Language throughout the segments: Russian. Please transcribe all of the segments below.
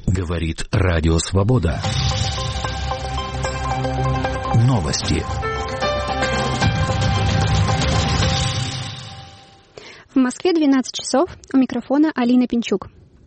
Говорит Радио Свобода. Новости. В Москве 12 часов. У микрофона Алина Пинчук.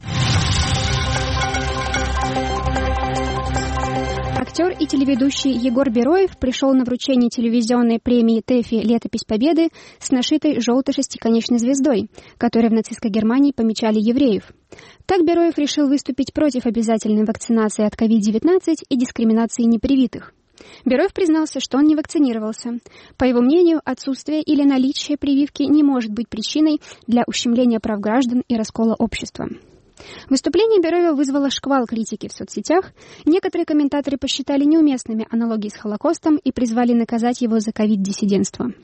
Актер и телеведущий Егор Бероев пришел на вручение телевизионной премии ТЭФИ «Летопись Победы» с нашитой желтой шестиконечной звездой, которой в нацистской Германии помечали евреев. Так Бероев решил выступить против обязательной вакцинации от COVID-19 и дискриминации непривитых. Бероев признался, что он не вакцинировался. По его мнению, отсутствие или наличие прививки не может быть причиной для ущемления прав граждан и раскола общества. Выступление Бероева вызвало шквал критики в соцсетях. Некоторые комментаторы посчитали неуместными аналогии с Холокостом и призвали наказать его за ковид-диссидентство.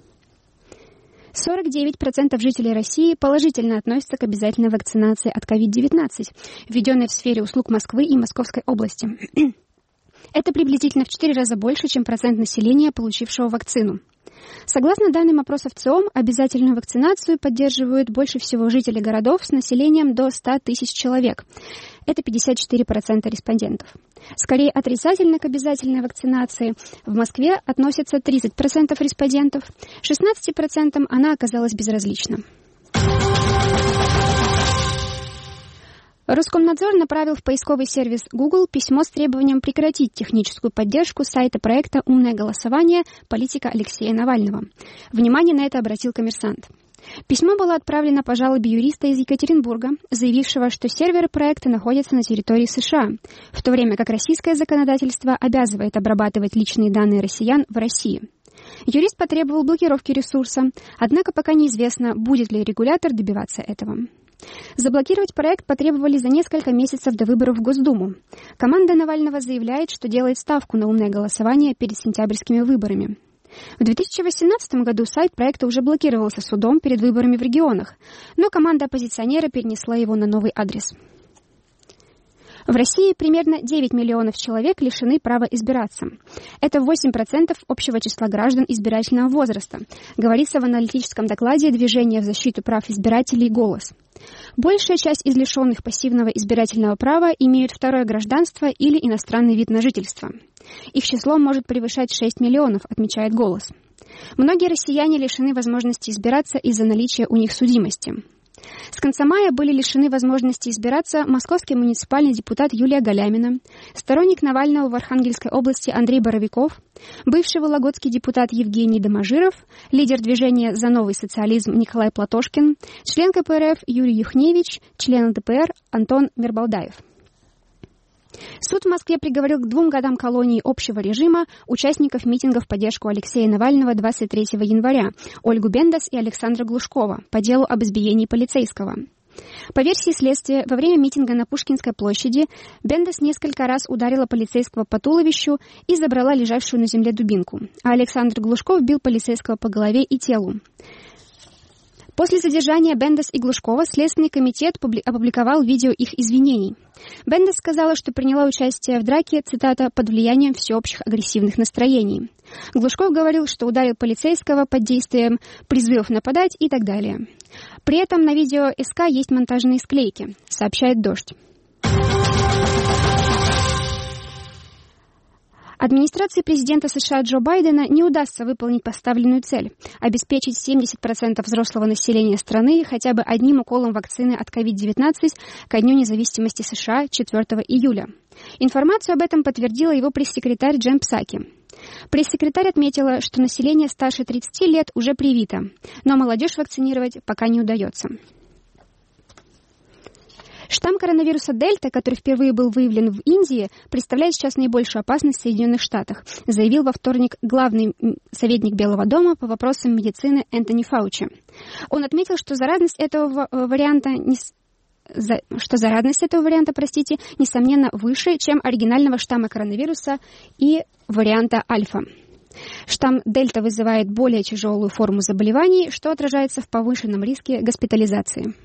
49% жителей России положительно относятся к обязательной вакцинации от COVID-19, введенной в сфере услуг Москвы и Московской области. Это приблизительно в 4 раза больше, чем процент населения, получившего вакцину. Согласно данным опросов ЦИОМ, обязательную вакцинацию поддерживают больше всего жители городов с населением до 100 тысяч человек. Это 54% респондентов. Скорее отрицательно к обязательной вакцинации в Москве относятся 30% респондентов, 16% она оказалась безразлична. Роскомнадзор направил в поисковый сервис Google письмо с требованием прекратить техническую поддержку сайта проекта «Умное голосование» политика Алексея Навального. Внимание на это обратил «Коммерсант». Письмо было отправлено по жалобе юриста из Екатеринбурга, заявившего, что серверы проекта находятся на территории США, в то время как российское законодательство обязывает обрабатывать личные данные россиян в России. Юрист потребовал блокировки ресурса, однако пока неизвестно, будет ли регулятор добиваться этого. Заблокировать проект потребовали за несколько месяцев до выборов в Госдуму. Команда Навального заявляет, что делает ставку на умное голосование перед сентябрьскими выборами. В 2018 году сайт проекта уже блокировался судом перед выборами в регионах, но команда оппозиционера перенесла его на новый адрес. В России примерно 9 миллионов человек лишены права избираться. Это 8% общего числа граждан избирательного возраста, говорится в аналитическом докладе Движения в защиту прав избирателей «Голос». Большая часть из лишенных пассивного избирательного права имеют второе гражданство или иностранный вид на жительство. Их число может превышать 6 миллионов, отмечает «Голос». Многие россияне лишены возможности избираться из-за наличия у них судимости. С конца мая были лишены возможности избираться московский муниципальный депутат Юлия Галямина, сторонник Навального в Архангельской области Андрей Боровиков, бывший вологодский депутат Евгений Доможиров, лидер движения «За новый социализм» Николай Платошкин, член КПРФ Юрий Юхневич, член ЛДПР Антон Мирбалдаев. Суд в Москве приговорил к 2 годам колонии общего режима участников митинга в поддержку Алексея Навального 23 января Ольгу Бендас и Александра Глушкова по делу об избиении полицейского. По версии следствия, во время митинга на Пушкинской площади Бендас несколько раз ударила полицейского по туловищу и забрала лежавшую на земле дубинку, а Александр Глушков бил полицейского по голове и телу. После задержания Бендас и Глушкова Следственный комитет опубликовал видео их извинений. Бендас сказала, что приняла участие в драке, цитата, «под влиянием всеобщих агрессивных настроений». Глушков говорил, что ударил полицейского под действием призывов нападать и так далее. При этом на видео СК есть монтажные склейки, сообщает «Дождь». Администрации президента США Джо Байдена не удастся выполнить поставленную цель – обеспечить 70% взрослого населения страны хотя бы одним уколом вакцины от COVID-19 ко Дню независимости США 4 июля. Информацию об этом подтвердила его пресс-секретарь Джен Псаки. Пресс-секретарь отметила, что население старше 30 лет уже привито, но молодежь вакцинировать пока не удается. Штамм коронавируса Дельта, который впервые был выявлен в Индии, представляет сейчас наибольшую опасность в Соединенных Штатах, заявил во вторник главный советник Белого дома по вопросам медицины Энтони Фаучи. Он отметил, что заразность этого варианта, несомненно, выше, чем оригинального штамма коронавируса и варианта альфа. Штамм Дельта вызывает более тяжелую форму заболеваний, что отражается в повышенном риске госпитализации.